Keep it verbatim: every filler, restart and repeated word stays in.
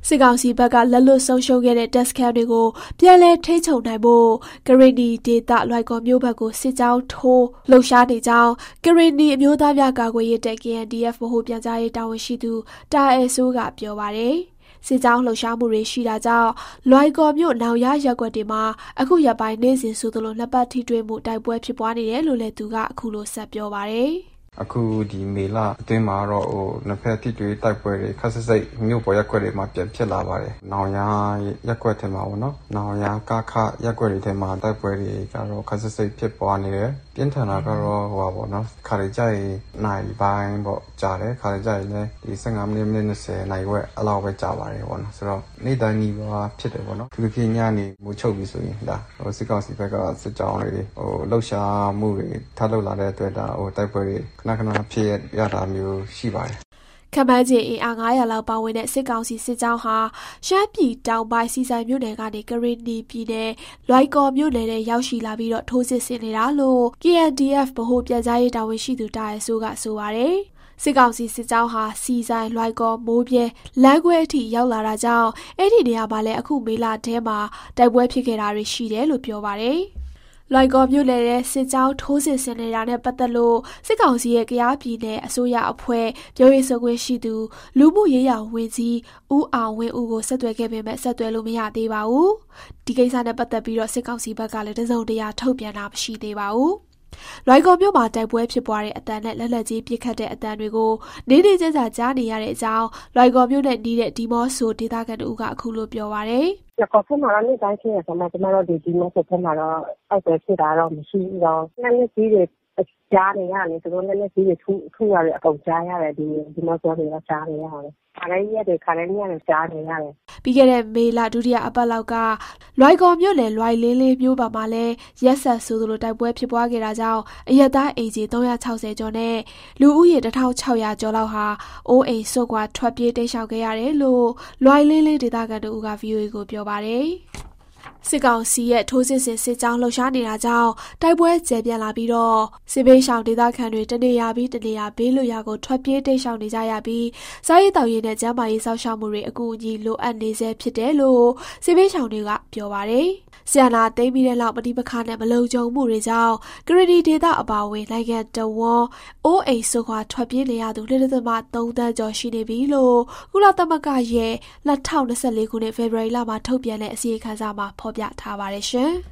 စစ်ကောင်စီဘက်ကလက်လွတ်ဆုံးရှုံးခဲ့တဲ့တပ်စခန်းတွေကိုပြန်လည်ထိန်းချုပ်နိုင်ဖို့ကရင်နီဒေသလွိုင်ကော်မြို့ဘက်ကိုစစ်ကြောင်းထိုးလှုပ်ရှားနေကြောင်းကရင်နီအမျိုးသားများကာကွယ်ရေးတပ် K N D F ဗဟိုပြန်ကြားရေးတာဝန်ရှိသူတာအဲဆိုးကပြောပါတယ်။စစ်ကြောင်းလှုပ်ရှားမှုတွေရှိတာကြောင့်လွိုင်ကော်မြို့နောင်ရရပ်ကွက်တွေမှာအခုရက်ပိုင်းနေ့စဉ်ဆိုသလိုနှစ်ပတ်ထိတွေ့မှုတိုက်ပွဲဖြစ်ပွားနေတယ်လို့လည်းသူကအခုလိုဆက်ပြောပါတယ်။အခုဒီမေလအတွင်းမှာတော့ဟိုနှစ်ဖက်ထိတွေ့တိုက်ပွဲတွေခက်ဆစ်စိတ်မြို့ပေါ်ရက်ကွက်တွေမှာပြန်ဖြစ်လာပါတယ်။နောင်ရရက်ကွက်ထဲမှာပေါ့နော်။နောင်ရကာခရက်ကွက်တွေထဲမှာတိုက်ပွဲတွေကတော့ခက်ဆစ်စိတ်ဖြစ်ပွားနေတယ်။ပြင်းထန်တာကတော့ဟိုပါပေါ့နော်။ခါရီကြိုင်နိုင်ပိုင်းပေါ့ကြားတယ်။ခါရီကြိုင်လည်းဒီfifteenမိနစ်၂၀နိုင်ဝက်အလောက်ပဲကြာပါတယ်ပေါ့နော်။ဆိုတော့နေ့တိုင်းနီးပါးဖြစ်တယ်ပေါ့နော်။သူဖြစ်ညနေမိုးချုပ်ပြီဆိုရင်ဒါဟိုစစ်ကောင်စီဘက်ကစစ်ကြောင်းတွေဟိုလှုပ်ရှားမှုတွေထပ်လှုပ်လာတဲ့အတွက်ဒါဟိုတိုက်ပွဲတွေခဏခဏဖြစ်ရတာမျိုးရှိပါတယ်ခမန်းကြီးအင်အားnine hundredလောက်ပါဝင်တဲ့စစ်ကောင်စီစစ်ကြောင်းဟာရှမ်းပြည်တောင်ပိုင်းစီဆိုင်မြို့နယ်ကနေကရင်နီပြည်နယ်လွိုင်ကော်မြို့နယ်ထဲရောက်ရှိလာပြီးတော့ထိုးစစ်ဆင်နေတာလို့ K N D F ဗဟိုပြန်ကြားရေးတာဝန်ရှိသူတာရဲဆိုးကဆိုပါတယ်စစ်ကောင်စီစစ်ကြောင်းဟာစီဆိုင်လွိုင်ကော်မိုးပြဲလမ်းခွဲအထိရောက်လာတာကြောင့်အဲ့ဒီနေရာမှာလည်းအခုမေလထဲမှာတိုက်ပွဲဖြစ်ခဲ့တာတွေရှိတယ်လို့ပြောပါတယ်လွိုင်ကော်မြို့နယ်ရဲ့စစ်ကြောင်းထိုးစစ်ဆင်နေတာနဲ့ပတ်သက်လို့စစ်ကောင်စီရဲ့ကယားပြည်နယ်အစိုးရအဖွဲ့ပြောရေးဆိုခွင့်ရှိသူလူမှုရေးရာဝန်ကြီးဦးအောင်ဝင်းဦးကိုဆက်သွယ်ခဲ့ပေမဲ့ဆက်သွယ်လို့မရသေးပါဘူး။ဒီကိစ္စနဲ့ပတ်သက်ပြီးတော့စစ်ကောင်စီဘက်ကလည်းတစုံတရာထုတ်ပြန်တာမရှိသေးပါဘူး။လွိုင်ကော်မြို့မှာတိုက်ပွဲဖြစ်ပွားတဲ့အတန်နဲ့လက်လက်ကြီးပစ်ခတ်တဲ့အတန်တွေကိုနေနေကြကြကြားနေရတဲ့အကြောင်းလွိုင်ကော်မြို့နဲ့နီးတဲ့ဒီမော့ဆိုဒေသခံတို့ကအခုလိုပြောပါရယ်။ကော်ဖက်မှာတော့နေ့တိုင်းဖြစ်ရဆိုမှကျမတို့ဒီဒီမော့ဆိုဖက်မှာတော့အောက်ပဲဖြစ်တာတော့မရှိဘူးတော့လက်လက်ကြီးတွေကြားနေရတယ်သူတို့လက်လက်ကြီးတွေထူထူရတယ်အကုန်ကြားရတယ်ဒီဒီမော့ဆိုတွေကကြားနေရတယ်ခါတိုင်းရက်တွေခါတိုင်းညတွေကြားနေရတယ်ပြီးခဲ့တဲ့မေလဒုတိယအပတ်လောက်ကလွိုင်ကော်မြို့နယ်လွိုင်လင်းလေးမြို့ပါမှာလဲရက်ဆက်ဆိုသလိုတိုက်ပွဲဖြစ်ပွားခဲ့တာကြောင့်အရက်သားအိမ်ကြီးthree hundred sixtyကျော်နဲ့လူဦးရေsixteen hundredကျော်လောက်ဟာအိုးအိမ်ဆွတ်ကွာထွက်ပြေးတိမ်းရှောင်ခဲ့ရတယ်လို့လွိုင်လင်းလေးဒေသခံတို့က V O A ကိုပြောပါတယ်စစ်ကောင်စီရဲ့ထိုးစစ်ဆင်စစ်ကြောင်းလှုပ်ရှားနေတာကြောင့်တိုက်ပွဲကျယ်ပြန့်လာပြီးတော့စစ်ဘေးရှောင်ဒေသခံတွေတနေရာပြီးတနေရာဘေးလွတ်ရာကိုထွက်ပြေးတိမ်းရှောင်နေကြရပြီးစားရေးတောက်ရေးနဲ့ကျန်းမာရေးစောင့်ရှောက်မှုတွေအကူအညီလိုအပ်နေဆဲဖြစ်တယ်လို့စစ်ဘေးရှောင်တွေကပြောပါတယ်။ဆီယနာသိမ်းပြီးတဲ့နောက်ပဋိပက္ခနဲ့မလုံခြုံမှုတွေကြောင့်ကရဒီဒေသအပါအဝင်နိုင်ငံတော်ဝန်အိုးအိမ်ဆွခွာထွက်ပြေးနေရသူtwo point threeသန်းကျော်ရှိနေပြီလို့ကုလသမဂ္ဂရဲ့twenty twenty-fourခုနှစ်ဖေဖော်ဝါရီလမှာထုတ်ပြန်တဲ့အစီရင်ခံစာမှာဖော်ပြထားပါတယ်ရှင်။